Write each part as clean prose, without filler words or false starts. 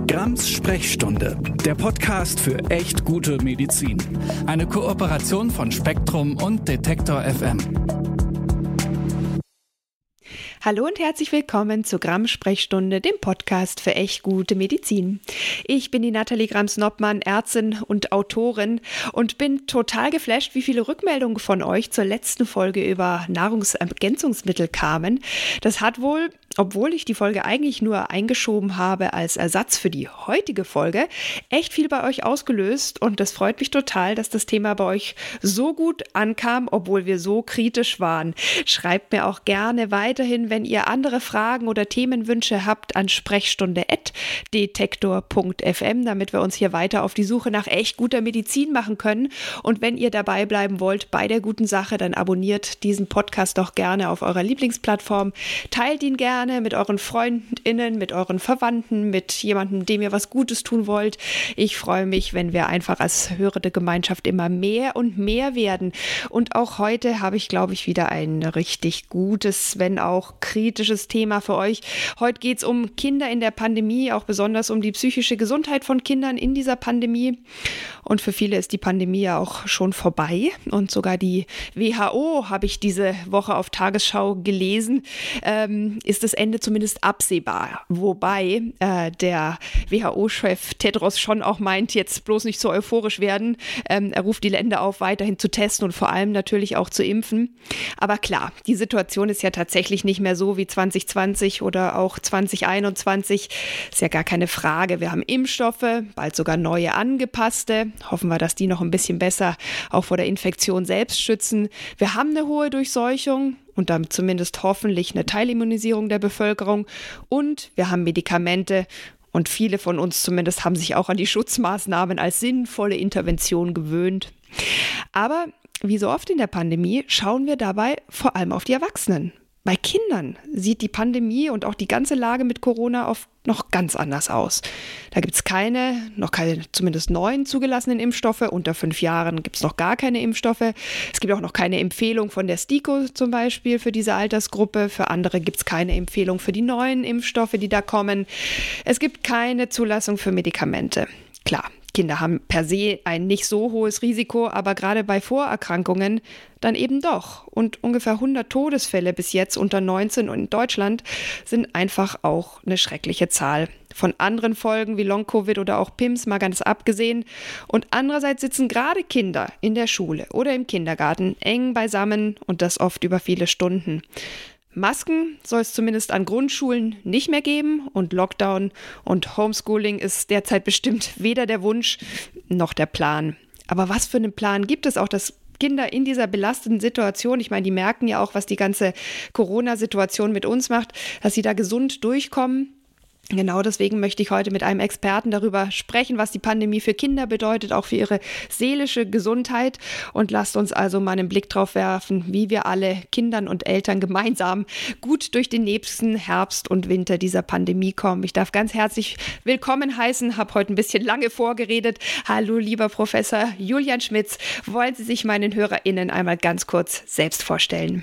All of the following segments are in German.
Grams Sprechstunde, der Podcast für echt gute Medizin. Eine Kooperation von Spektrum und Detektor FM. Hallo und herzlich willkommen zur Grams-Sprechstunde, dem Podcast für echt gute Medizin. Ich bin die Nathalie Grams-Noppmann, Ärztin und Autorin und bin total geflasht, wie viele Rückmeldungen von euch zur letzten Folge über Nahrungsergänzungsmittel kamen. Das hat wohl, obwohl ich die Folge eigentlich nur eingeschoben habe als Ersatz für die heutige Folge, echt viel bei euch ausgelöst und das freut mich total, dass das Thema bei euch so gut ankam, obwohl wir so kritisch waren. Schreibt mir auch gerne weiterhin, wenn ihr andere Fragen oder Themenwünsche habt, an sprechstunde@detektor.fm, damit wir uns hier weiter auf die Suche nach echt guter Medizin machen können. Und wenn ihr dabei bleiben wollt bei der guten Sache, dann abonniert diesen Podcast doch gerne auf eurer Lieblingsplattform. Teilt ihn gerne mit euren FreundInnen, mit euren Verwandten, mit jemandem, dem ihr was Gutes tun wollt. Ich freue mich, wenn wir einfach als hörende Gemeinschaft immer mehr und mehr werden. Und auch heute habe ich, glaube ich, wieder ein richtig gutes, wenn auch kritisches Thema für euch. Heute geht es um Kinder in der Pandemie, auch besonders um die psychische Gesundheit von Kindern in dieser Pandemie. Und für viele ist die Pandemie ja auch schon vorbei. Und sogar die WHO, habe ich diese Woche auf Tagesschau gelesen, ist das Ende zumindest absehbar. Wobei der WHO-Chef Tedros schon auch meint, jetzt bloß nicht so euphorisch werden. Er ruft die Länder auf, weiterhin zu testen und vor allem natürlich auch zu impfen. Aber klar, die Situation ist ja tatsächlich nicht mehr so wie 2020 oder auch 2021. Ist ja gar keine Frage. Wir haben Impfstoffe, bald sogar neue angepasste. Hoffen wir, dass die noch ein bisschen besser auch vor der Infektion selbst schützen. Wir haben eine hohe Durchseuchung und damit zumindest hoffentlich eine Teilimmunisierung der Bevölkerung. Und wir haben Medikamente. Und viele von uns zumindest haben sich auch an die Schutzmaßnahmen als sinnvolle Intervention gewöhnt. Aber wie so oft in der Pandemie schauen wir dabei vor allem auf die Erwachsenen. Bei Kindern sieht die Pandemie und auch die ganze Lage mit Corona oft noch ganz anders aus. Da gibt es noch keine zumindest neuen zugelassenen Impfstoffe. Unter 5 Jahren gibt es noch gar keine Impfstoffe. Es gibt auch noch keine Empfehlung von der STIKO zum Beispiel für diese Altersgruppe. Für andere gibt es keine Empfehlung für die neuen Impfstoffe, die da kommen. Es gibt keine Zulassung für Medikamente. Klar, Kinder haben per se ein nicht so hohes Risiko, aber gerade bei Vorerkrankungen dann eben doch. Und ungefähr 100 Todesfälle bis jetzt unter 19 und in Deutschland sind einfach auch eine schreckliche Zahl. Von anderen Folgen wie Long-Covid oder auch PIMS mal ganz abgesehen. Und andererseits sitzen gerade Kinder in der Schule oder im Kindergarten eng beisammen und das oft über viele Stunden. Masken soll es zumindest an Grundschulen nicht mehr geben und Lockdown und Homeschooling ist derzeit bestimmt weder der Wunsch noch der Plan. Aber was für einen Plan gibt es auch, dass Kinder in dieser belastenden Situation, ich meine, die merken ja auch, was die ganze Corona-Situation mit uns macht, dass sie da gesund durchkommen? Genau deswegen möchte ich heute mit einem Experten darüber sprechen, was die Pandemie für Kinder bedeutet, auch für ihre seelische Gesundheit. Und lasst uns also mal einen Blick drauf werfen, wie wir alle Kindern und Eltern gemeinsam gut durch den nächsten Herbst und Winter dieser Pandemie kommen. Ich darf ganz herzlich willkommen heißen, habe heute ein bisschen lange vorgeredet. Hallo, lieber Professor Julian Schmitz. Wollen Sie sich meinen HörerInnen einmal ganz kurz selbst vorstellen?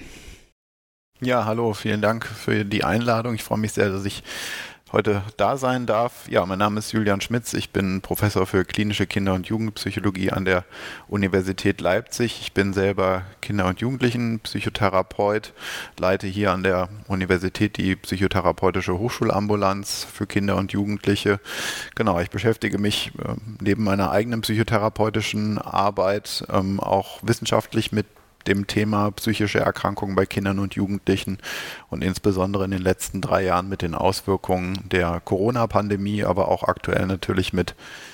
Ja, hallo, vielen Dank für die Einladung. Ich freue mich sehr, dass ich heute da sein darf. Ja, mein Name ist Julian Schmitz. Ich bin Professor für klinische Kinder- und Jugendpsychologie an der Universität Leipzig. Ich bin selber Kinder- und Jugendlichenpsychotherapeut, leite hier an der Universität die psychotherapeutische Hochschulambulanz für Kinder und Jugendliche. Genau, ich beschäftige mich neben meiner eigenen psychotherapeutischen Arbeit auch wissenschaftlich mit dem Thema psychische Erkrankungen bei Kindern und Jugendlichen und insbesondere in den letzten 3 Jahren mit den Auswirkungen der Corona-Pandemie, aber auch aktuell natürlich mit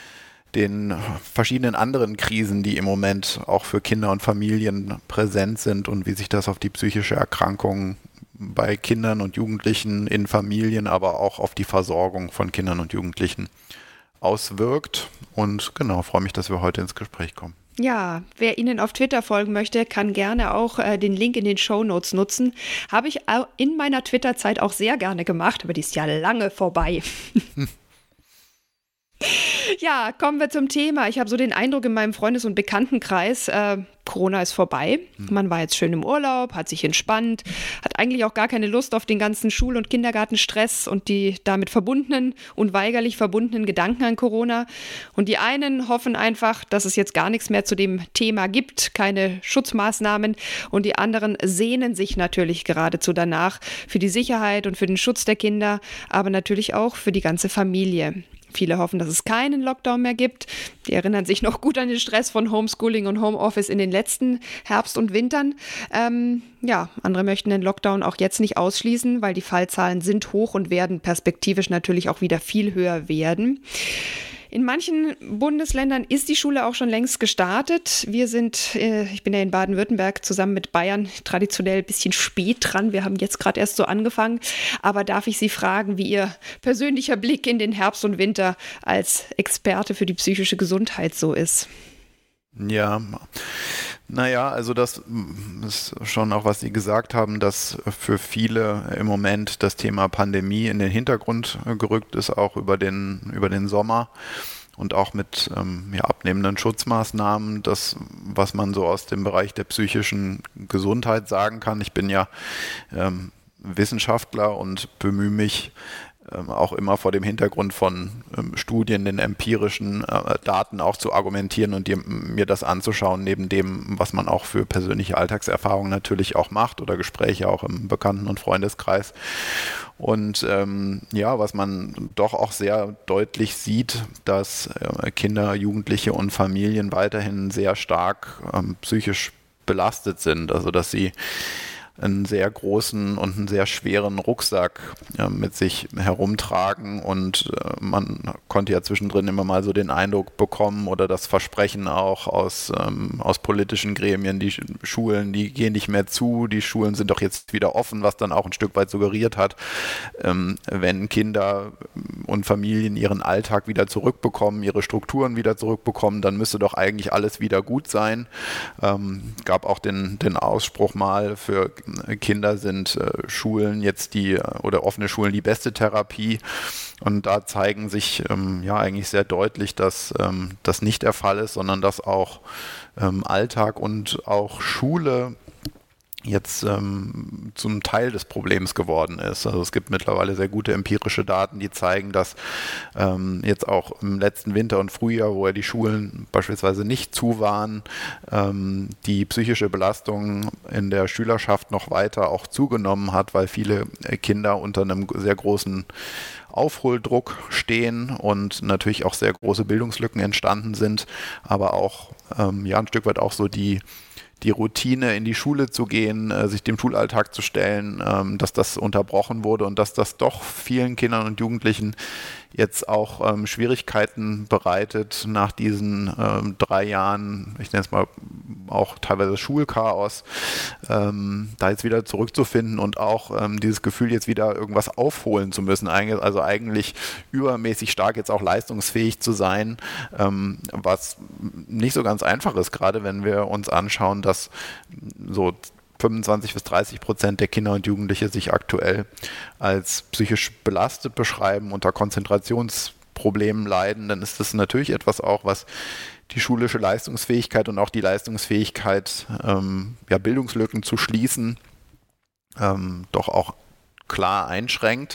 den verschiedenen anderen Krisen, die im Moment auch für Kinder und Familien präsent sind und wie sich das auf die psychische Erkrankung bei Kindern und Jugendlichen in Familien, aber auch auf die Versorgung von Kindern und Jugendlichen auswirkt. Und genau, freue mich, dass wir heute ins Gespräch kommen. Ja, wer Ihnen auf Twitter folgen möchte, kann gerne auch den Link in den Shownotes nutzen. Habe ich in meiner Twitter-Zeit auch sehr gerne gemacht, aber die ist ja lange vorbei. Ja, kommen wir zum Thema. Ich habe so den Eindruck in meinem Freundes- und Bekanntenkreis, Corona ist vorbei. Man war jetzt schön im Urlaub, hat sich entspannt, hat eigentlich auch gar keine Lust auf den ganzen Schul- und Kindergartenstress und die damit verbundenen, unweigerlich verbundenen Gedanken an Corona. Und die einen hoffen einfach, dass es jetzt gar nichts mehr zu dem Thema gibt, keine Schutzmaßnahmen. Und die anderen sehnen sich natürlich geradezu danach für die Sicherheit und für den Schutz der Kinder, aber natürlich auch für die ganze Familie. Viele hoffen, dass es keinen Lockdown mehr gibt. Die erinnern sich noch gut an den Stress von Homeschooling und Homeoffice in den letzten Herbst und Wintern. Andere möchten den Lockdown auch jetzt nicht ausschließen, weil die Fallzahlen sind hoch und werden perspektivisch natürlich auch wieder viel höher werden. In manchen Bundesländern ist die Schule auch schon längst gestartet. Ich bin ja in Baden-Württemberg zusammen mit Bayern traditionell ein bisschen spät dran. Wir haben jetzt gerade erst so angefangen. Aber darf ich Sie fragen, wie Ihr persönlicher Blick in den Herbst und Winter als Experte für die psychische Gesundheit so ist? Ja, naja, also das ist schon auch, was Sie gesagt haben, dass für viele im Moment das Thema Pandemie in den Hintergrund gerückt ist, auch über den Sommer und auch mit abnehmenden Schutzmaßnahmen. Das, was man so aus dem Bereich der psychischen Gesundheit sagen kann. Ich bin ja Wissenschaftler und bemühe mich auch immer vor dem Hintergrund von Studien, den empirischen Daten auch zu argumentieren und mir das anzuschauen, neben dem, was man auch für persönliche Alltagserfahrungen natürlich auch macht oder Gespräche auch im Bekannten- und Freundeskreis. Und was man doch auch sehr deutlich sieht, dass Kinder, Jugendliche und Familien weiterhin sehr stark psychisch belastet sind, also dass sie einen sehr großen und einen sehr schweren Rucksack mit sich herumtragen und man konnte ja zwischendrin immer mal so den Eindruck bekommen oder das Versprechen auch aus politischen Gremien, die Schulen, die gehen nicht mehr zu, die Schulen sind doch jetzt wieder offen, was dann auch ein Stück weit suggeriert hat, wenn Kinder und Familien ihren Alltag wieder zurückbekommen, ihre Strukturen wieder zurückbekommen, dann müsste doch eigentlich alles wieder gut sein. Gab auch den Ausspruch mal, für Kinder sind Schulen jetzt oder offene Schulen die beste Therapie. Und da zeigen sich eigentlich sehr deutlich, dass das nicht der Fall ist, sondern dass auch Alltag und auch Schule jetzt zum Teil des Problems geworden ist. Also es gibt mittlerweile sehr gute empirische Daten, die zeigen, dass jetzt auch im letzten Winter und Frühjahr, wo ja die Schulen beispielsweise nicht zu waren, die psychische Belastung in der Schülerschaft noch weiter auch zugenommen hat, weil viele Kinder unter einem sehr großen Aufholdruck stehen und natürlich auch sehr große Bildungslücken entstanden sind, aber auch ein Stück weit auch so die Routine, in die Schule zu gehen, sich dem Schulalltag zu stellen, dass das unterbrochen wurde und dass das doch vielen Kindern und Jugendlichen jetzt auch Schwierigkeiten bereitet, nach diesen 3 Jahren, ich nenne es mal auch teilweise Schulchaos, da jetzt wieder zurückzufinden und auch dieses Gefühl, jetzt wieder irgendwas aufholen zu müssen, also eigentlich übermäßig stark jetzt auch leistungsfähig zu sein, was nicht so ganz einfach ist, gerade wenn wir uns anschauen, dass so 25-30% der Kinder und Jugendliche sich aktuell als psychisch belastet beschreiben, unter Konzentrationsproblemen leiden, dann ist das natürlich etwas auch, was die schulische Leistungsfähigkeit und auch die Leistungsfähigkeit, Bildungslücken zu schließen, doch auch klar einschränkt.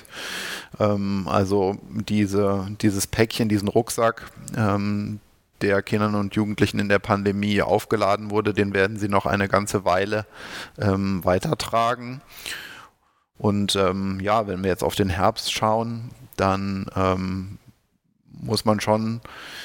Also dieses Päckchen, diesen Rucksack, der Kindern und Jugendlichen in der Pandemie aufgeladen wurde, den werden sie noch eine ganze Weile weitertragen. Und wenn wir jetzt auf den Herbst schauen, dann muss man schon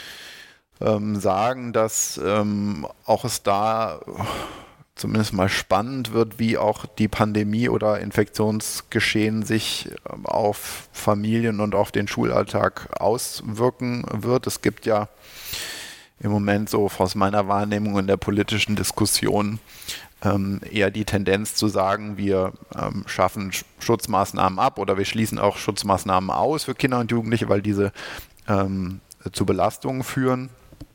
sagen, dass auch es da zumindest mal spannend wird, wie auch die Pandemie oder Infektionsgeschehen sich auf Familien und auf den Schulalltag auswirken wird. Es gibt ja im Moment so aus meiner Wahrnehmung in der politischen Diskussion eher die Tendenz zu sagen, wir schaffen Schutzmaßnahmen ab oder wir schließen auch Schutzmaßnahmen aus für Kinder und Jugendliche, weil diese zu Belastungen führen.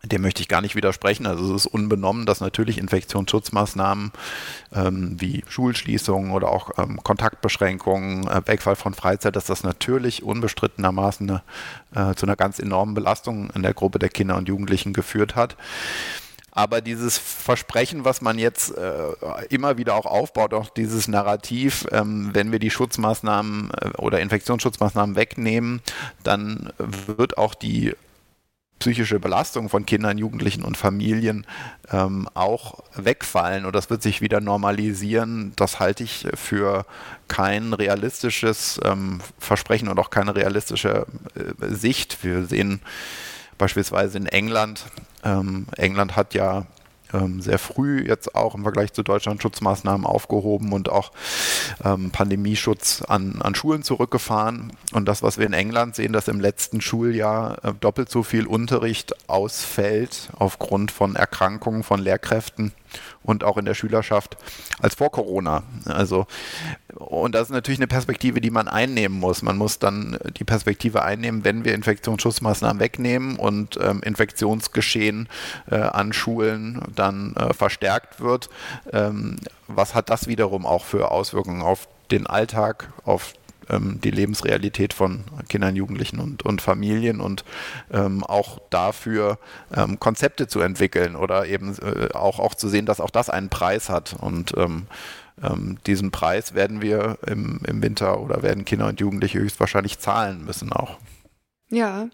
dem möchte ich gar nicht widersprechen. Also es ist unbenommen, dass natürlich Infektionsschutzmaßnahmen wie Schulschließungen oder auch Kontaktbeschränkungen, Wegfall von Freizeit, dass das natürlich unbestrittenermaßen zu einer ganz enormen Belastung in der Gruppe der Kinder und Jugendlichen geführt hat. Aber dieses Versprechen, was man jetzt immer wieder auch aufbaut, auch dieses Narrativ, wenn wir die Schutzmaßnahmen oder Infektionsschutzmaßnahmen wegnehmen, dann wird auch die psychische Belastung von Kindern, Jugendlichen und Familien auch wegfallen und das wird sich wieder normalisieren. Das halte ich für kein realistisches Versprechen und auch keine realistische Sicht. Wir sehen beispielsweise in England, England hat ja sehr früh jetzt auch im Vergleich zu Deutschland Schutzmaßnahmen aufgehoben und auch Pandemieschutz an Schulen zurückgefahren. Und das, was wir in England sehen, dass im letzten Schuljahr doppelt so viel Unterricht ausfällt aufgrund von Erkrankungen von Lehrkräften und auch in der Schülerschaft als vor Corona. Also, und das ist natürlich eine Perspektive, die man einnehmen muss. Man muss dann die Perspektive einnehmen, wenn wir Infektionsschutzmaßnahmen wegnehmen und Infektionsgeschehen an Schulen dann verstärkt wird. Was hat das wiederum auch für Auswirkungen auf den Alltag, auf die Lebensrealität von Kindern, Jugendlichen und Familien und auch dafür Konzepte zu entwickeln oder eben auch zu sehen, dass auch das einen Preis hat und diesen Preis werden wir im Winter oder werden Kinder und Jugendliche höchstwahrscheinlich zahlen müssen auch. Ja,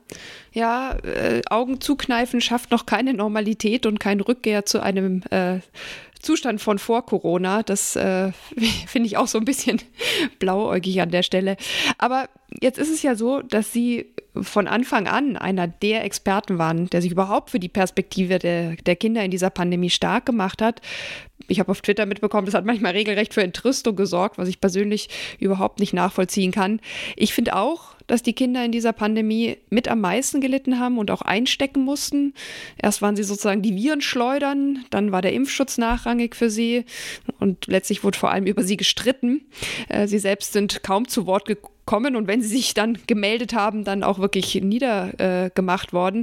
Augen zukneifen schafft noch keine Normalität und keine Rückkehr zu einem Zustand von vor Corona. Das finde ich auch so ein bisschen blauäugig an der Stelle. Aber jetzt ist es ja so, dass Sie von Anfang an einer der Experten waren, der sich überhaupt für die Perspektive der Kinder in dieser Pandemie stark gemacht hat. Ich habe auf Twitter mitbekommen, das hat manchmal regelrecht für Entrüstung gesorgt, was ich persönlich überhaupt nicht nachvollziehen kann. Ich finde auch, dass die Kinder in dieser Pandemie mit am meisten gelitten haben und auch einstecken mussten. Erst waren sie sozusagen die Virenschleudern, dann war der Impfschutz nachrangig für sie und letztlich wurde vor allem über sie gestritten. Sie selbst sind kaum zu Wort gekommen und wenn sie sich dann gemeldet haben, dann auch wirklich niedergemacht worden.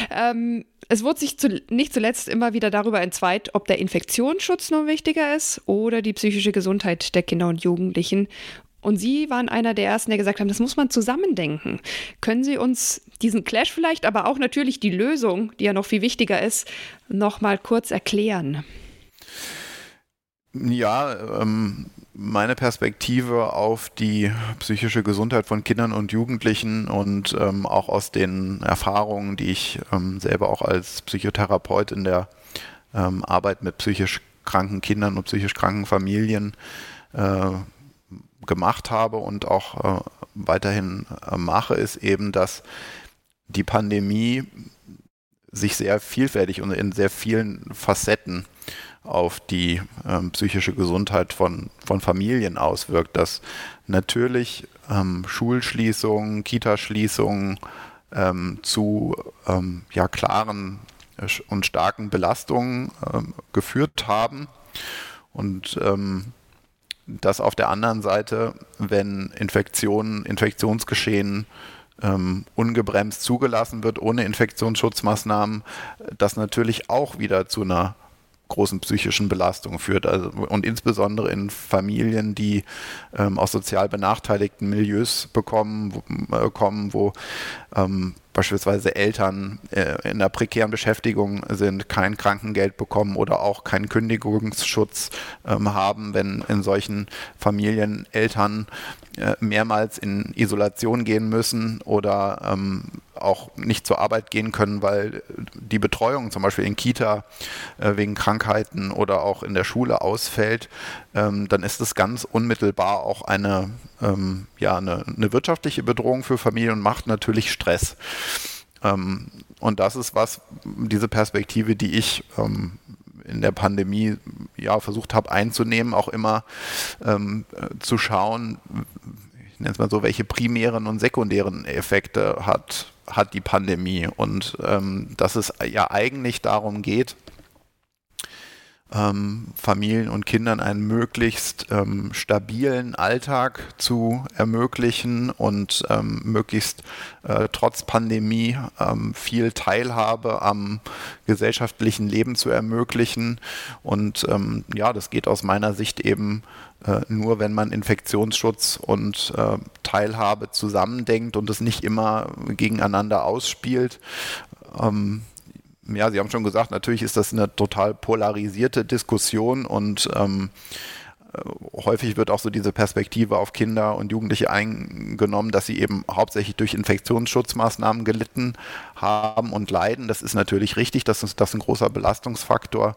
Es wurde sich nicht zuletzt immer wieder darüber entzweit, ob der Infektionsschutz noch wichtiger ist oder die psychische Gesundheit der Kinder und Jugendlichen. Und Sie waren einer der Ersten, der gesagt haben, das muss man zusammendenken. Können Sie uns diesen Clash vielleicht, aber auch natürlich die Lösung, die ja noch viel wichtiger ist, noch mal kurz erklären? Ja, meine Perspektive auf die psychische Gesundheit von Kindern und Jugendlichen und auch aus den Erfahrungen, die ich selber auch als Psychotherapeut in der Arbeit mit psychisch kranken Kindern und psychisch kranken Familien gemacht habe und auch weiterhin mache, ist eben, dass die Pandemie sich sehr vielfältig und in sehr vielen Facetten auf die psychische Gesundheit von Familien auswirkt, dass natürlich Schulschließungen, Kitaschließungen zu klaren und starken Belastungen geführt haben und dass auf der anderen Seite, wenn Infektionsgeschehen ungebremst zugelassen wird, ohne Infektionsschutzmaßnahmen, das natürlich auch wieder zu einer großen psychischen Belastung führt. Also, und insbesondere in Familien, die aus sozial benachteiligten Milieus kommen, wo beispielsweise Eltern in einer prekären Beschäftigung sind, kein Krankengeld bekommen oder auch keinen Kündigungsschutz haben, wenn in solchen Familien Eltern mehrmals in Isolation gehen müssen oder auch nicht zur Arbeit gehen können, weil die Betreuung zum Beispiel in Kita wegen Krankheiten oder auch in der Schule ausfällt, dann ist es ganz unmittelbar auch eine wirtschaftliche Bedrohung für Familien und macht natürlich Stress. Und das ist diese Perspektive, die ich in der Pandemie versucht habe einzunehmen, auch immer zu schauen, ich nenne es mal so, welche primären und sekundären Effekte hat die Pandemie und dass es ja eigentlich darum geht, Familien und Kindern einen möglichst stabilen Alltag zu ermöglichen und möglichst trotz Pandemie viel Teilhabe am gesellschaftlichen Leben zu ermöglichen. Und das geht aus meiner Sicht eben nur, wenn man Infektionsschutz und Teilhabe zusammendenkt und es nicht immer gegeneinander ausspielt. Sie haben schon gesagt, natürlich ist das eine total polarisierte Diskussion und häufig wird auch so diese Perspektive auf Kinder und Jugendliche eingenommen, dass sie eben hauptsächlich durch Infektionsschutzmaßnahmen gelitten haben und leiden. Das ist natürlich richtig, dass das ein großer Belastungsfaktor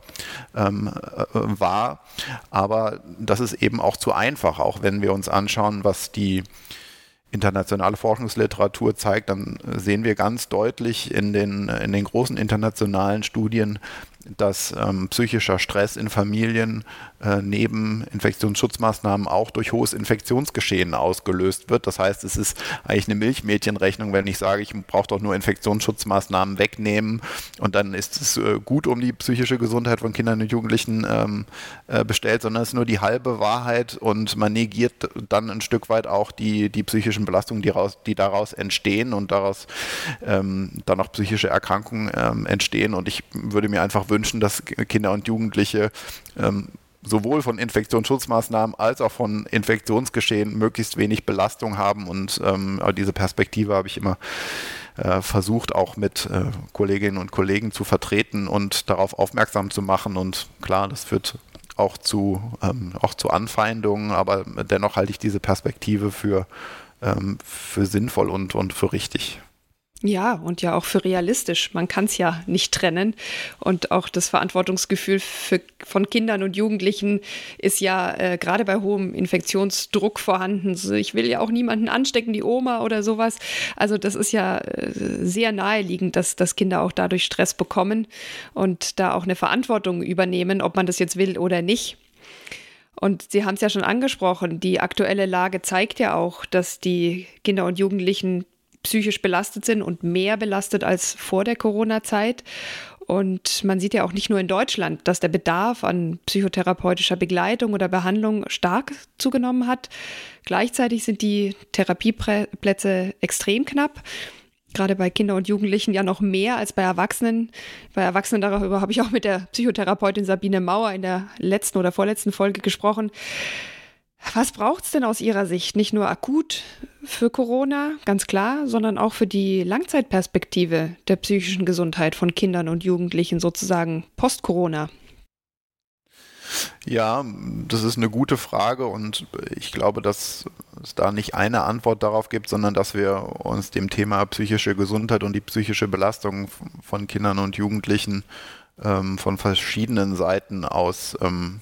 war, aber das ist eben auch zu einfach, auch wenn wir uns anschauen, was die internationale Forschungsliteratur zeigt, dann sehen wir ganz deutlich in den großen internationalen Studien, dass psychischer Stress in Familien neben Infektionsschutzmaßnahmen auch durch hohes Infektionsgeschehen ausgelöst wird. Das heißt, es ist eigentlich eine Milchmädchenrechnung, wenn ich sage, ich brauche doch nur Infektionsschutzmaßnahmen wegnehmen und dann ist es gut um die psychische Gesundheit von Kindern und Jugendlichen bestellt, sondern es ist nur die halbe Wahrheit und man negiert dann ein Stück weit auch die psychischen Belastungen, die daraus entstehen und daraus dann auch psychische Erkrankungen entstehen. Und ich würde mir einfach wünschen, dass Kinder und Jugendliche sowohl von Infektionsschutzmaßnahmen als auch von Infektionsgeschehen möglichst wenig Belastung haben und diese Perspektive habe ich immer versucht auch mit Kolleginnen und Kollegen zu vertreten und darauf aufmerksam zu machen und klar, das führt auch zu Anfeindungen, aber dennoch halte ich diese Perspektive für sinnvoll und für richtig. Ja, und ja auch für realistisch. Man kann es ja nicht trennen. Und auch das Verantwortungsgefühl von Kindern und Jugendlichen ist ja gerade bei hohem Infektionsdruck vorhanden. So, ich will ja auch niemanden anstecken, die Oma oder sowas. Also das ist ja sehr naheliegend, dass Kinder auch dadurch Stress bekommen und da auch eine Verantwortung übernehmen, ob man das jetzt will oder nicht. Und Sie haben es ja schon angesprochen, die aktuelle Lage zeigt ja auch, dass die Kinder und Jugendlichen psychisch belastet sind und mehr belastet als vor der Corona-Zeit. Und man sieht ja auch nicht nur in Deutschland, dass der Bedarf an psychotherapeutischer Begleitung oder Behandlung stark zugenommen hat. Gleichzeitig sind die Therapieplätze extrem knapp. Gerade bei Kindern und Jugendlichen ja noch mehr als bei Erwachsenen. Bei Erwachsenen, darüber habe ich auch mit der Psychotherapeutin Sabine Mauer in der letzten oder vorletzten Folge gesprochen. Was braucht es denn aus Ihrer Sicht? Nicht nur akut für Corona, ganz klar, sondern auch für die Langzeitperspektive der psychischen Gesundheit von Kindern und Jugendlichen, sozusagen post-Corona? Ja, das ist eine gute Frage und ich glaube, dass es da nicht eine Antwort darauf gibt, sondern dass wir uns dem Thema psychische Gesundheit und die psychische Belastung von Kindern und Jugendlichen von verschiedenen Seiten aus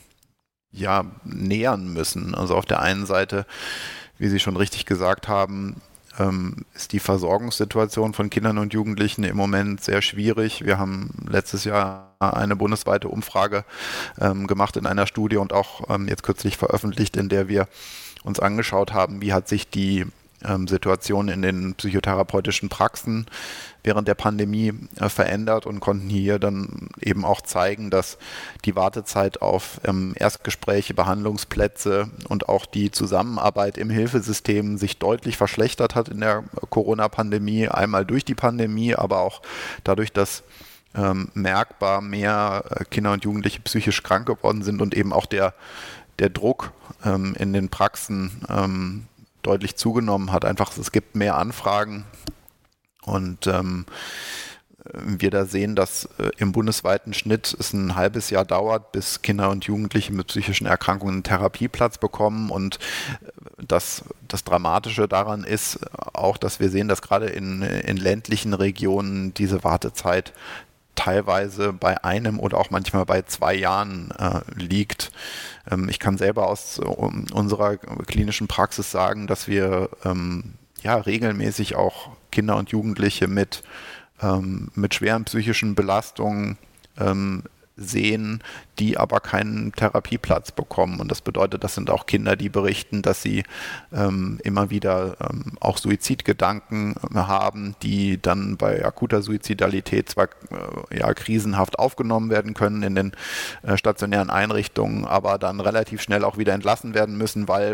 nähern müssen. Also auf der einen Seite, wie Sie schon richtig gesagt haben, ist die Versorgungssituation von Kindern und Jugendlichen im Moment sehr schwierig. Wir haben letztes Jahr eine bundesweite Umfrage gemacht in einer Studie und auch jetzt kürzlich veröffentlicht, in der wir uns angeschaut haben, wie hat sich die Situation in den psychotherapeutischen Praxen während der Pandemie verändert und konnten hier dann eben auch zeigen, dass die Wartezeit auf Erstgespräche, Behandlungsplätze und auch die Zusammenarbeit im Hilfesystem sich deutlich verschlechtert hat in der Corona-Pandemie, einmal durch die Pandemie, aber auch dadurch, dass merkbar mehr Kinder und Jugendliche psychisch krank geworden sind und eben auch der Druck in den Praxen deutlich zugenommen hat. Einfach, es gibt mehr Anfragen und wir da sehen, dass im bundesweiten Schnitt es ein halbes Jahr dauert, bis Kinder und Jugendliche mit psychischen Erkrankungen einen Therapieplatz bekommen und das Dramatische daran ist auch, dass wir sehen, dass gerade in ländlichen Regionen diese Wartezeit teilweise bei einem oder auch manchmal bei 2 Jahren liegt. Ich kann selber aus unserer klinischen Praxis sagen, dass wir regelmäßig auch Kinder und Jugendliche mit schweren psychischen Belastungen sehen, die aber keinen Therapieplatz bekommen. Und das bedeutet, das sind auch Kinder, die berichten, dass sie immer wieder auch Suizidgedanken haben, die dann bei akuter Suizidalität zwar krisenhaft aufgenommen werden können in den stationären Einrichtungen, aber dann relativ schnell auch wieder entlassen werden müssen, weil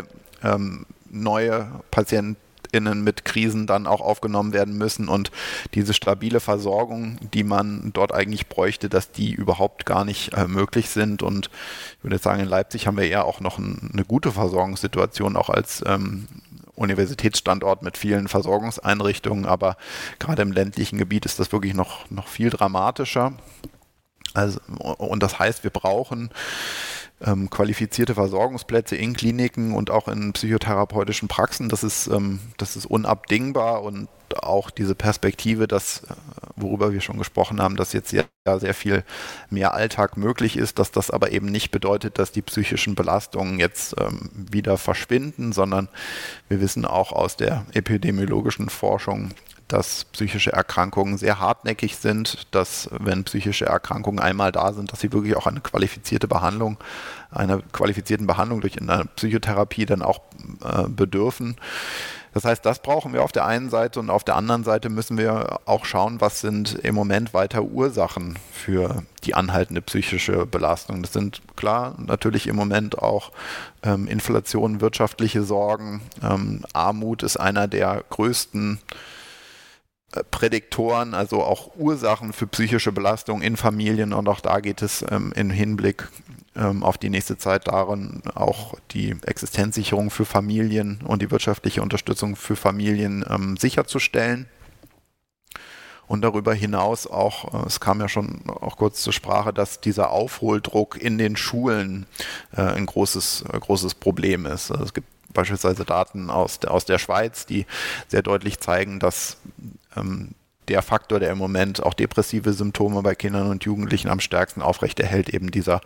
neue PatientInnen mit Krisen dann auch aufgenommen werden müssen und diese stabile Versorgung, die man dort eigentlich bräuchte, dass die überhaupt gar nicht möglich sind. Und ich würde sagen, in Leipzig haben wir eher auch noch eine gute Versorgungssituation, auch als Universitätsstandort mit vielen Versorgungseinrichtungen, aber gerade im ländlichen Gebiet ist das wirklich noch viel dramatischer. Also, und das heißt, wir brauchen qualifizierte Versorgungsplätze in Kliniken und auch in psychotherapeutischen Praxen. Das ist unabdingbar, und auch diese Perspektive, dass, worüber wir schon gesprochen haben, dass jetzt sehr viel mehr Alltag möglich ist, dass das aber eben nicht bedeutet, dass die psychischen Belastungen jetzt wieder verschwinden, sondern wir wissen auch aus der epidemiologischen Forschung, dass psychische Erkrankungen sehr hartnäckig sind, dass, wenn psychische Erkrankungen einmal da sind, dass sie wirklich auch einer qualifizierten Behandlung durch eine Psychotherapie dann auch bedürfen. Das heißt, das brauchen wir auf der einen Seite, und auf der anderen Seite müssen wir auch schauen, was sind im Moment weiter Ursachen für die anhaltende psychische Belastung. Das sind klar natürlich im Moment auch Inflation, wirtschaftliche Sorgen, Armut ist einer der größten Prädiktoren, also auch Ursachen für psychische Belastung in Familien, und auch da geht es im Hinblick auf die nächste Zeit darin, auch die Existenzsicherung für Familien und die wirtschaftliche Unterstützung für Familien sicherzustellen. Und darüber hinaus auch, es kam ja schon auch kurz zur Sprache, dass dieser Aufholdruck in den Schulen ein großes Problem ist. Also es gibt beispielsweise Daten aus der Schweiz, die sehr deutlich zeigen, dass der Faktor, der im Moment auch depressive Symptome bei Kindern und Jugendlichen am stärksten aufrechterhält, eben dieser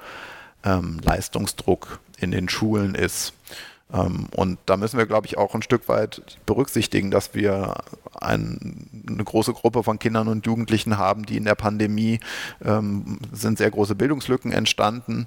Leistungsdruck in den Schulen ist. Und da müssen wir, glaube ich, auch ein Stück weit berücksichtigen, dass wir eine große Gruppe von Kindern und Jugendlichen haben, die in der Pandemie sind sehr große Bildungslücken entstanden.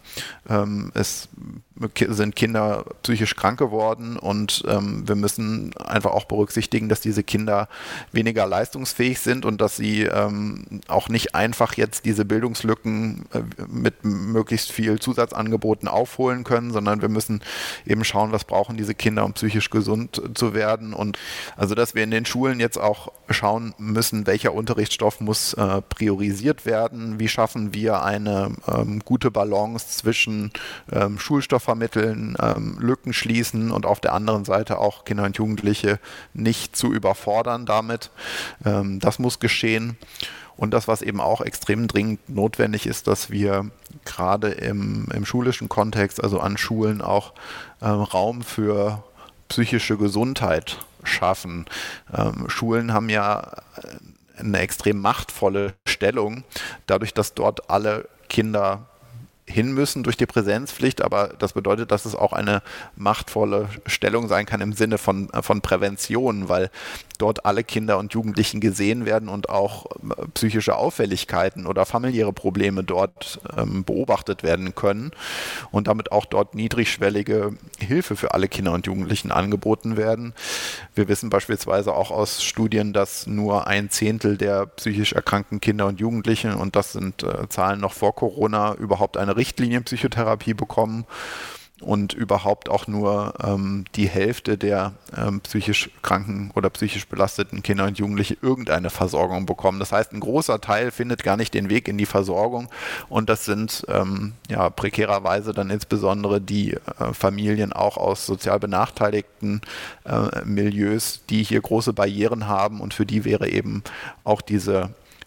Es sind Kinder psychisch krank geworden, und wir müssen einfach auch berücksichtigen, dass diese Kinder weniger leistungsfähig sind und dass sie auch nicht einfach jetzt diese Bildungslücken mit möglichst viel Zusatzangeboten aufholen können, sondern wir müssen eben schauen, was brauchen diese Kinder, um psychisch gesund zu werden. Und also, dass wir in den Schulen jetzt auch schauen müssen, welcher Unterrichtsstoff muss priorisiert werden, wie schaffen wir eine gute Balance zwischen Schulstoff vermitteln, Lücken schließen und auf der anderen Seite auch Kinder und Jugendliche nicht zu überfordern damit. Das muss geschehen. Und das, was eben auch extrem dringend notwendig ist, dass wir gerade im schulischen Kontext, also an Schulen, auch Raum für psychische Gesundheit schaffen. Schulen haben ja eine extrem machtvolle Stellung, dadurch, dass dort alle Kinder hin müssen durch die Präsenzpflicht, aber das bedeutet, dass es auch eine machtvolle Stellung sein kann im Sinne von Prävention, weil dort alle Kinder und Jugendlichen gesehen werden und auch psychische Auffälligkeiten oder familiäre Probleme dort beobachtet werden können und damit auch dort niedrigschwellige Hilfe für alle Kinder und Jugendlichen angeboten werden. Wir wissen beispielsweise auch aus Studien, dass nur 1/10 der psychisch erkrankten Kinder und Jugendlichen, und das sind Zahlen noch vor Corona, überhaupt eine Richtlinienpsychotherapie bekommen und überhaupt auch nur die Hälfte der psychisch kranken oder psychisch belasteten Kinder und Jugendliche irgendeine Versorgung bekommen. Das heißt, ein großer Teil findet gar nicht den Weg in die Versorgung, und das sind prekärerweise dann insbesondere die Familien auch aus sozial benachteiligten Milieus, die hier große Barrieren haben, und für die wäre eben auch diese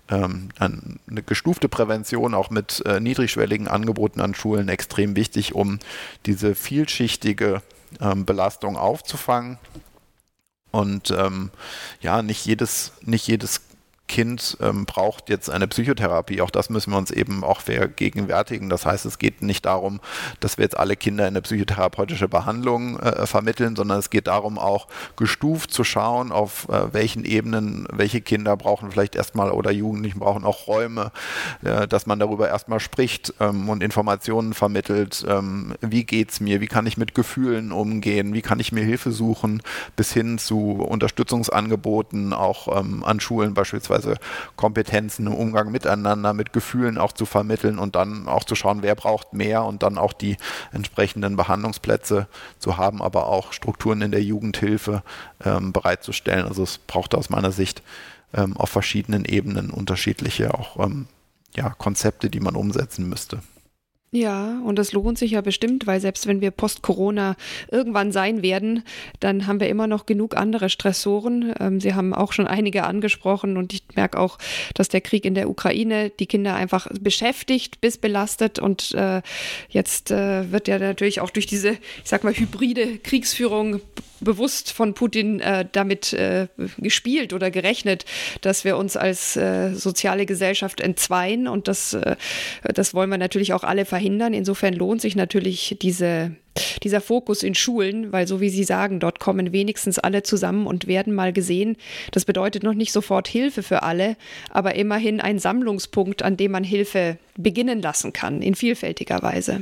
eine gestufte Prävention auch mit niedrigschwelligen Angeboten an Schulen extrem wichtig, um diese vielschichtige Belastung aufzufangen. Und nicht jedes Kind braucht jetzt eine Psychotherapie. Auch das müssen wir uns eben auch vergegenwärtigen. Das heißt, es geht nicht darum, dass wir jetzt alle Kinder in eine psychotherapeutische Behandlung vermitteln, sondern es geht darum, auch gestuft zu schauen, auf welchen Ebenen welche Kinder brauchen vielleicht erstmal oder Jugendlichen brauchen auch Räume, dass man darüber erstmal spricht und Informationen vermittelt. Wie geht's mir? Wie kann ich mit Gefühlen umgehen? Wie kann ich mir Hilfe suchen? Bis hin zu Unterstützungsangeboten, auch an Schulen beispielsweise Kompetenzen im Umgang miteinander, mit Gefühlen auch zu vermitteln und dann auch zu schauen, wer braucht mehr und dann auch die entsprechenden Behandlungsplätze zu haben, aber auch Strukturen in der Jugendhilfe bereitzustellen. Also es braucht aus meiner Sicht auf verschiedenen Ebenen unterschiedliche auch Konzepte, die man umsetzen müsste. Ja, und das lohnt sich ja bestimmt, weil selbst wenn wir post-Corona irgendwann sein werden, dann haben wir immer noch genug andere Stressoren. Sie haben auch schon einige angesprochen und ich merke auch, dass der Krieg in der Ukraine die Kinder einfach beschäftigt bis belastet und jetzt wird ja natürlich auch durch diese, ich sag mal, hybride Kriegsführung bewusst von Putin damit gespielt oder gerechnet, dass wir uns als soziale Gesellschaft entzweien und das wollen wir natürlich auch alle verhindern. Insofern lohnt sich natürlich dieser Fokus in Schulen, weil so wie Sie sagen, dort kommen wenigstens alle zusammen und werden mal gesehen. Das bedeutet noch nicht sofort Hilfe für alle, aber immerhin ein Sammlungspunkt, an dem man Hilfe beginnen lassen kann, in vielfältiger Weise.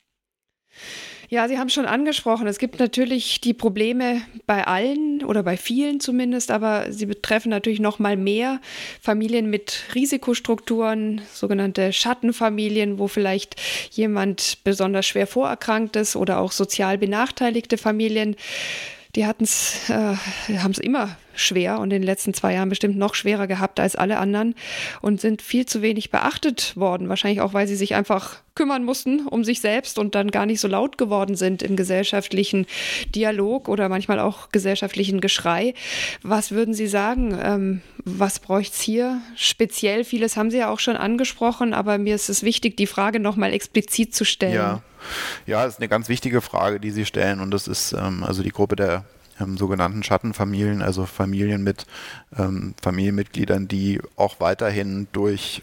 Ja, Sie haben schon angesprochen, es gibt natürlich die Probleme bei allen oder bei vielen zumindest, aber sie betreffen natürlich noch mal mehr Familien mit Risikostrukturen, sogenannte Schattenfamilien, wo vielleicht jemand besonders schwer vorerkrankt ist oder auch sozial benachteiligte Familien. Die haben es immer schwer und in den letzten 2 Jahren bestimmt noch schwerer gehabt als alle anderen und sind viel zu wenig beachtet worden. Wahrscheinlich auch, weil sie sich einfach kümmern mussten um sich selbst und dann gar nicht so laut geworden sind im gesellschaftlichen Dialog oder manchmal auch gesellschaftlichen Geschrei. Was würden Sie sagen? Was bräuchte es hier speziell? Vieles haben Sie ja auch schon angesprochen, aber mir ist es wichtig, die Frage nochmal explizit zu stellen. Ja, das ist eine ganz wichtige Frage, die Sie stellen und das ist also die Gruppe der sogenannten Schattenfamilien, also Familien mit Familienmitgliedern, die auch weiterhin durch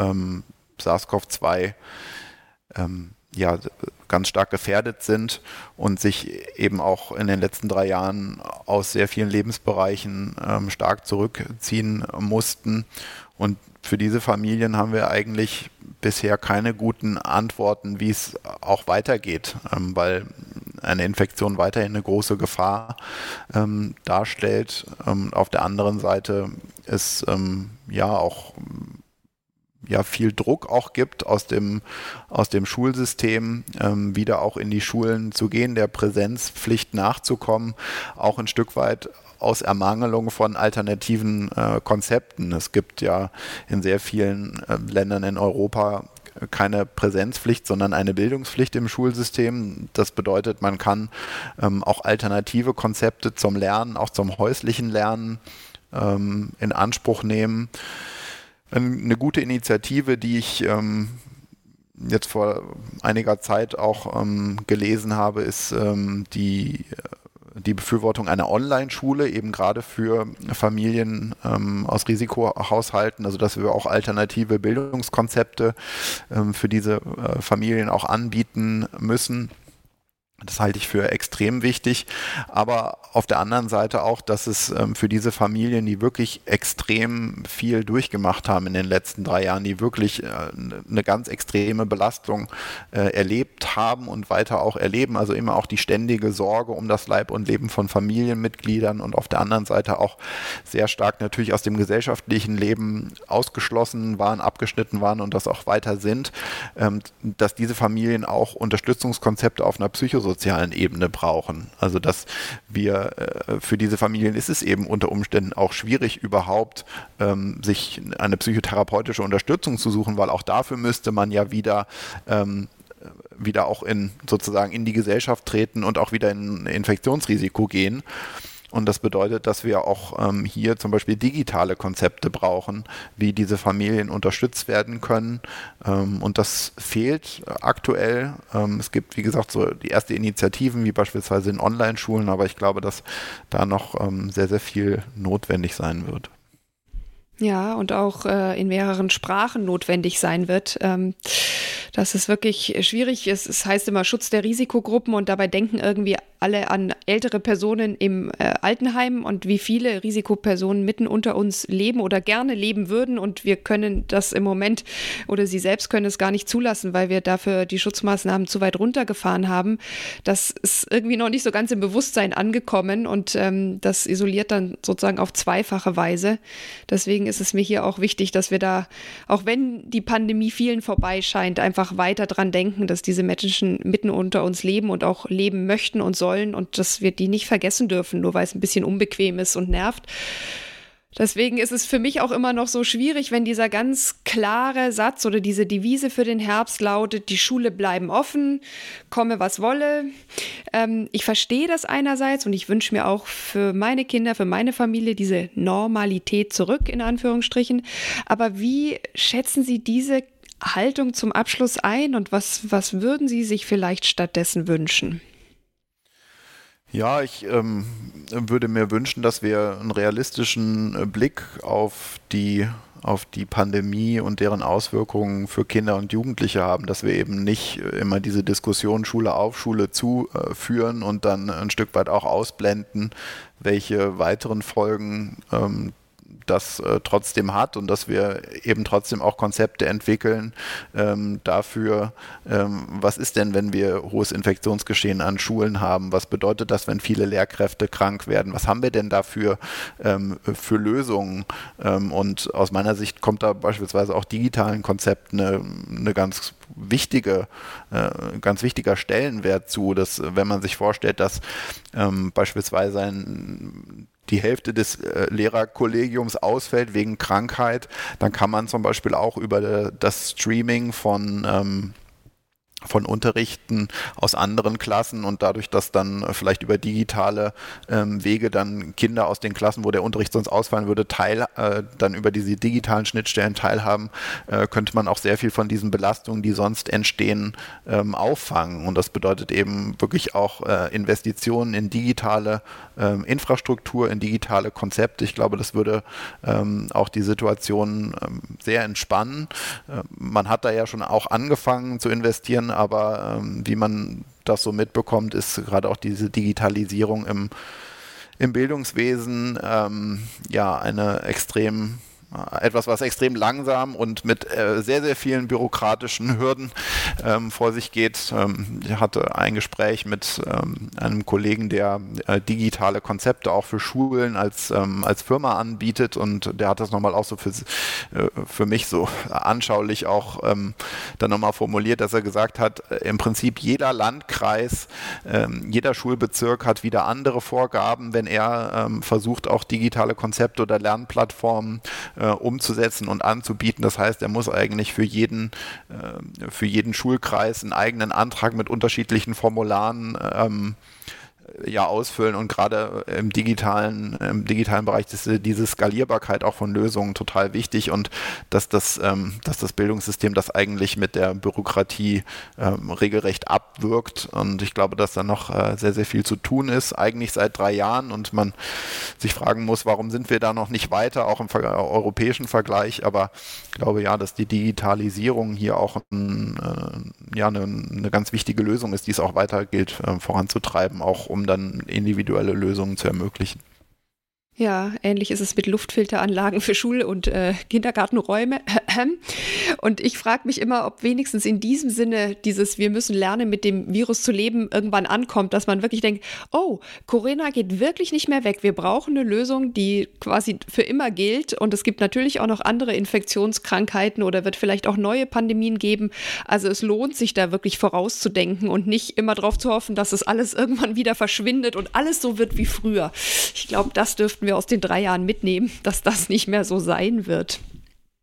SARS-CoV-2 ganz stark gefährdet sind und sich eben auch in den letzten 3 Jahren aus sehr vielen Lebensbereichen stark zurückziehen mussten. Und für diese Familien haben wir eigentlich bisher keine guten Antworten, wie es auch weitergeht, weil eine Infektion weiterhin eine große Gefahr darstellt. Auf der anderen Seite ist auch viel Druck auch gibt aus dem Schulsystem, wieder auch in die Schulen zu gehen, der Präsenzpflicht nachzukommen, auch ein Stück weit aus Ermangelung von alternativen Konzepten. Es gibt ja in sehr vielen Ländern in Europa keine Präsenzpflicht, sondern eine Bildungspflicht im Schulsystem. Das bedeutet, man kann auch alternative Konzepte zum Lernen, auch zum häuslichen Lernen in Anspruch nehmen. Eine gute Initiative, die ich jetzt vor einiger Zeit auch gelesen habe, ist die Befürwortung einer Online-Schule, eben gerade für Familien aus Risikohaushalten, also dass wir auch alternative Bildungskonzepte für diese Familien auch anbieten müssen. Das halte ich für extrem wichtig, aber auf der anderen Seite auch, dass es für diese Familien, die wirklich extrem viel durchgemacht haben in den letzten 3 Jahren, die wirklich eine ganz extreme Belastung erlebt haben und weiter auch erleben, also immer auch die ständige Sorge um das Leib und Leben von Familienmitgliedern und auf der anderen Seite auch sehr stark natürlich aus dem gesellschaftlichen Leben ausgeschlossen waren, abgeschnitten waren und das auch weiter sind, dass diese Familien auch Unterstützungskonzepte auf einer psychosozialen Ebene brauchen. Also dass wir für diese Familien ist es eben unter Umständen auch schwierig überhaupt sich eine psychotherapeutische Unterstützung zu suchen, weil auch dafür müsste man ja wieder auch in die Gesellschaft treten und auch wieder in Infektionsrisiko gehen. Und das bedeutet, dass wir auch hier zum Beispiel digitale Konzepte brauchen, wie diese Familien unterstützt werden können. Und das fehlt aktuell. Es gibt, wie gesagt, so die ersten Initiativen, wie beispielsweise in Online-Schulen, aber ich glaube, dass da noch sehr, sehr viel notwendig sein wird. Ja, und auch in mehreren Sprachen notwendig sein wird. Das ist wirklich schwierig. Es heißt immer Schutz der Risikogruppen und dabei denken irgendwie alle an ältere Personen im Altenheim und wie viele Risikopersonen mitten unter uns leben oder gerne leben würden. Und wir können das im Moment oder sie selbst können es gar nicht zulassen, weil wir dafür die Schutzmaßnahmen zu weit runtergefahren haben. Das ist irgendwie noch nicht so ganz im Bewusstsein angekommen und das isoliert dann sozusagen auf zweifache Weise. Deswegen ist es mir hier auch wichtig, dass wir da, auch wenn die Pandemie vielen vorbei scheint, einfach weiter dran denken, dass diese Menschen mitten unter uns leben und auch leben möchten und sollen und dass wir die nicht vergessen dürfen, nur weil es ein bisschen unbequem ist und nervt. Deswegen ist es für mich auch immer noch so schwierig, wenn dieser ganz klare Satz oder diese Devise für den Herbst lautet, die Schule bleiben offen, komme was wolle. Ich verstehe das einerseits und ich wünsche mir auch für meine Kinder, für meine Familie diese Normalität zurück, in Anführungsstrichen. Aber wie schätzen Sie diese Haltung zum Abschluss ein und was würden Sie sich vielleicht stattdessen wünschen? Ja, ich würde mir wünschen, dass wir einen realistischen Blick auf die Pandemie und deren Auswirkungen für Kinder und Jugendliche haben, dass wir eben nicht immer diese Diskussion Schule auf, Schule zu führen und dann ein Stück weit auch ausblenden, welche weiteren Folgen das trotzdem hat und dass wir eben trotzdem auch Konzepte entwickeln dafür, was ist denn, wenn wir hohes Infektionsgeschehen an Schulen haben, was bedeutet das, wenn viele Lehrkräfte krank werden, was haben wir denn dafür für Lösungen und aus meiner Sicht kommt da beispielsweise auch digitalen Konzepten eine ganz wichtiger Stellenwert zu, dass wenn man sich vorstellt, dass beispielsweise die Hälfte des Lehrerkollegiums ausfällt wegen Krankheit, dann kann man zum Beispiel auch über das Streaming von Unterrichten aus anderen Klassen und dadurch, dass dann vielleicht über digitale Wege dann Kinder aus den Klassen, wo der Unterricht sonst ausfallen würde, dann über diese digitalen Schnittstellen teilhaben, könnte man auch sehr viel von diesen Belastungen, die sonst entstehen, auffangen. Und das bedeutet eben wirklich auch Investitionen in digitale Infrastruktur, in digitale Konzepte. Ich glaube, das würde auch die Situation sehr entspannen. Man hat da ja schon auch angefangen zu investieren, aber wie man das so mitbekommt, ist gerade auch diese Digitalisierung im Bildungswesen etwas, was extrem langsam und mit sehr, sehr vielen bürokratischen Hürden vor sich geht. Ich hatte ein Gespräch mit einem Kollegen, der digitale Konzepte auch für Schulen als Firma anbietet und der hat das nochmal auch so für mich so anschaulich auch dann nochmal formuliert, dass er gesagt hat, im Prinzip jeder Landkreis, jeder Schulbezirk hat wieder andere Vorgaben, wenn er versucht, auch digitale Konzepte oder Lernplattformen umzusetzen und anzubieten. Das heißt, er muss eigentlich für jeden Schulkreis einen eigenen Antrag mit unterschiedlichen Formularen ausfüllen und gerade im digitalen Bereich ist diese Skalierbarkeit auch von Lösungen total wichtig und dass das Bildungssystem das eigentlich mit der Bürokratie regelrecht abwirkt und ich glaube, dass da noch sehr, sehr viel zu tun ist, eigentlich seit 3 Jahren und man sich fragen muss, warum sind wir da noch nicht weiter, auch im europäischen Vergleich, aber ich glaube ja, dass die Digitalisierung hier auch eine ganz wichtige Lösung ist, die es auch weiter gilt voranzutreiben, auch um dann individuelle Lösungen zu ermöglichen. Ja, ähnlich ist es mit Luftfilteranlagen für Schul- und Kindergartenräume. Und ich frage mich immer, ob wenigstens in diesem Sinne dieses wir müssen lernen, mit dem Virus zu leben, irgendwann ankommt, dass man wirklich denkt, oh, Corona geht wirklich nicht mehr weg. Wir brauchen eine Lösung, die quasi für immer gilt. Und es gibt natürlich auch noch andere Infektionskrankheiten oder wird vielleicht auch neue Pandemien geben. Also es lohnt sich da wirklich vorauszudenken und nicht immer darauf zu hoffen, dass es alles irgendwann wieder verschwindet und alles so wird wie früher. Ich glaube, das dürften wir aus den 3 Jahren mitnehmen, dass das nicht mehr so sein wird.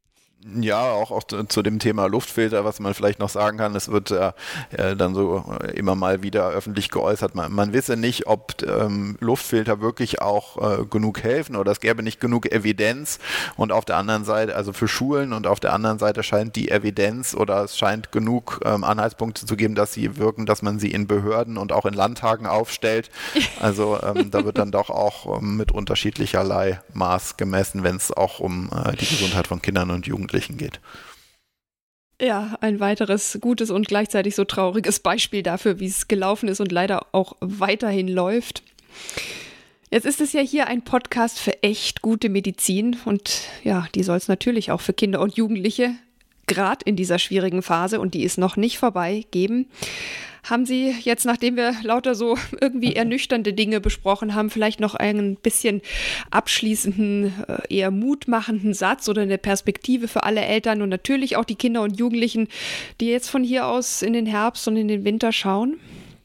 Ja, auch zu dem Thema Luftfilter, was man vielleicht noch sagen kann, es wird dann so immer mal wieder öffentlich geäußert, man wisse nicht, ob Luftfilter wirklich auch genug helfen oder es gäbe nicht genug Evidenz und auf der anderen Seite, also für Schulen und auf der anderen Seite scheint die Evidenz oder es scheint genug Anhaltspunkte zu geben, dass sie wirken, dass man sie in Behörden und auch in Landtagen aufstellt. Also da wird dann doch auch mit unterschiedlicherlei Maß gemessen, wenn es auch um die Gesundheit von Kindern und Jugendlichen geht. Ja, ein weiteres gutes und gleichzeitig so trauriges Beispiel dafür, wie es gelaufen ist und leider auch weiterhin läuft. Jetzt ist es ja hier ein Podcast für echt gute Medizin und ja, die soll es natürlich auch für Kinder und Jugendliche, gerade in dieser schwierigen Phase, und die ist noch nicht vorbei, geben. Haben Sie jetzt, nachdem wir lauter so irgendwie ernüchternde Dinge besprochen haben, vielleicht noch einen bisschen abschließenden, eher mutmachenden Satz oder eine Perspektive für alle Eltern und natürlich auch die Kinder und Jugendlichen, die jetzt von hier aus in den Herbst und in den Winter schauen?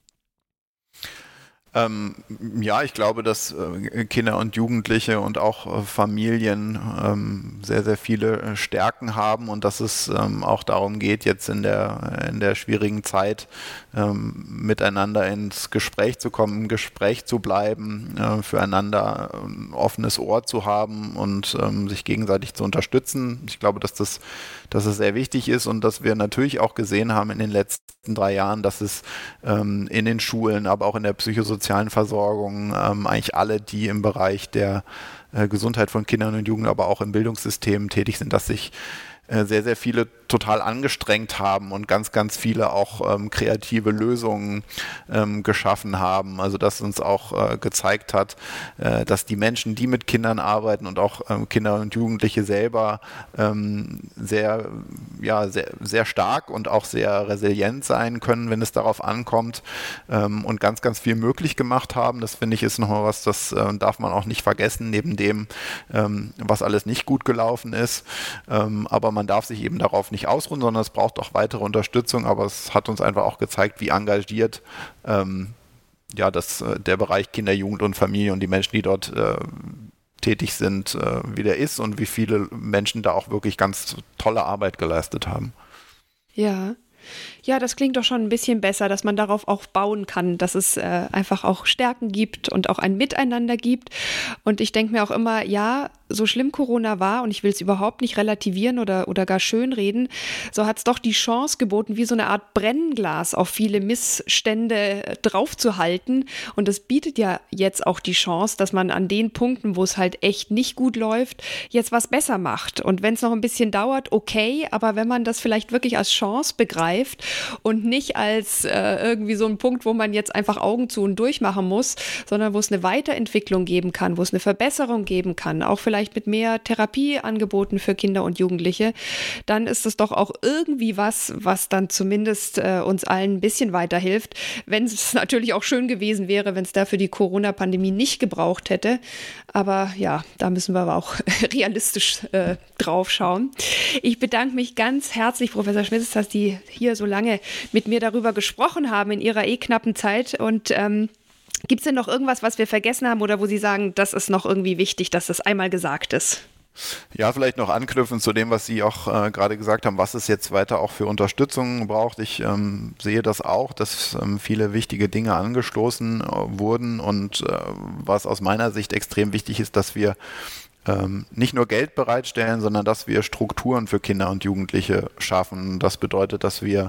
Ja, ich glaube, dass Kinder und Jugendliche und auch Familien sehr, sehr viele Stärken haben und dass es auch darum geht, jetzt in der schwierigen Zeit miteinander ins Gespräch zu kommen, im Gespräch zu bleiben, füreinander ein offenes Ohr zu haben und sich gegenseitig zu unterstützen. Ich glaube, dass es sehr wichtig ist und dass wir natürlich auch gesehen haben in den letzten 3 Jahren, dass es in den Schulen, aber auch in der psychosozialen Versorgung, eigentlich alle, die im Bereich der Gesundheit von Kindern und Jugendlichen, aber auch im Bildungssystem tätig sind, dass sich sehr, sehr viele total angestrengt haben und ganz, ganz viele auch kreative Lösungen geschaffen haben. Also dass uns auch gezeigt hat, dass die Menschen, die mit Kindern arbeiten und auch Kinder und Jugendliche selber sehr, sehr stark und auch sehr resilient sein können, wenn es darauf ankommt und ganz, ganz viel möglich gemacht haben. Das finde ich ist nochmal was, das darf man auch nicht vergessen, neben dem, was alles nicht gut gelaufen ist. Aber man darf sich eben darauf nicht ausruhen, sondern es braucht auch weitere Unterstützung, aber es hat uns einfach auch gezeigt, wie engagiert der Bereich Kinder, Jugend und Familie und die Menschen, die dort tätig sind, wie der ist und wie viele Menschen da auch wirklich ganz tolle Arbeit geleistet haben. Ja, das klingt doch schon ein bisschen besser, dass man darauf auch bauen kann, dass es einfach auch Stärken gibt und auch ein Miteinander gibt. Und ich denke mir auch immer, ja, so schlimm Corona war, und ich will es überhaupt nicht relativieren oder gar schönreden, so hat es doch die Chance geboten, wie so eine Art Brennglas auf viele Missstände draufzuhalten. Und es bietet ja jetzt auch die Chance, dass man an den Punkten, wo es halt echt nicht gut läuft, jetzt was besser macht. Und wenn es noch ein bisschen dauert, okay, aber wenn man das vielleicht wirklich als Chance begreift und nicht als irgendwie so ein Punkt, wo man jetzt einfach Augen zu und durch machen muss, sondern wo es eine Weiterentwicklung geben kann, wo es eine Verbesserung geben kann, auch vielleicht mit mehr Therapieangeboten für Kinder und Jugendliche, dann ist es doch auch irgendwie was dann zumindest uns allen ein bisschen weiterhilft. Wenn es natürlich auch schön gewesen wäre, wenn es dafür die Corona-Pandemie nicht gebraucht hätte. Aber ja, da müssen wir aber auch realistisch drauf schauen. Ich bedanke mich ganz herzlich, Professor Schmitz, dass Sie hier so lange mit mir darüber gesprochen haben in Ihrer knappen Zeit. Und gibt es denn noch irgendwas, was wir vergessen haben oder wo Sie sagen, das ist noch irgendwie wichtig, dass das einmal gesagt ist? Ja, vielleicht noch anknüpfen zu dem, was Sie auch gerade gesagt haben, was es jetzt weiter auch für Unterstützung braucht. Ich sehe das auch, dass viele wichtige Dinge angestoßen wurden und was aus meiner Sicht extrem wichtig ist, dass wir nicht nur Geld bereitstellen, sondern dass wir Strukturen für Kinder und Jugendliche schaffen. Das bedeutet, dass wir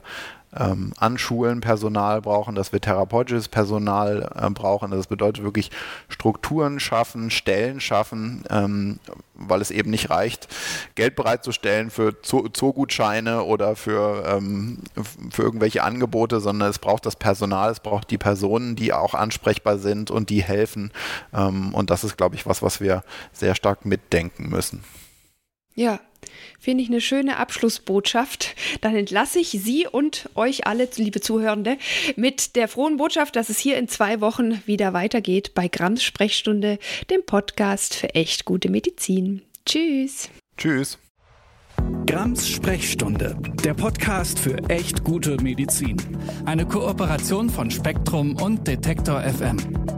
an Schulen Personal brauchen, dass wir therapeutisches Personal brauchen. Das bedeutet wirklich Strukturen schaffen, Stellen schaffen, weil es eben nicht reicht, Geld bereitzustellen für Zoogutscheine oder für irgendwelche Angebote, sondern es braucht das Personal, es braucht die Personen, die auch ansprechbar sind und die helfen. Und das ist, glaube ich, was wir sehr stark mitdenken müssen. Ja, finde ich eine schöne Abschlussbotschaft. Dann entlasse ich Sie und euch alle, liebe Zuhörende, mit der frohen Botschaft, dass es hier in 2 Wochen wieder weitergeht bei Grams Sprechstunde, dem Podcast für echt gute Medizin. Tschüss. Tschüss. Grams Sprechstunde, der Podcast für echt gute Medizin. Eine Kooperation von Spektrum und Detektor FM.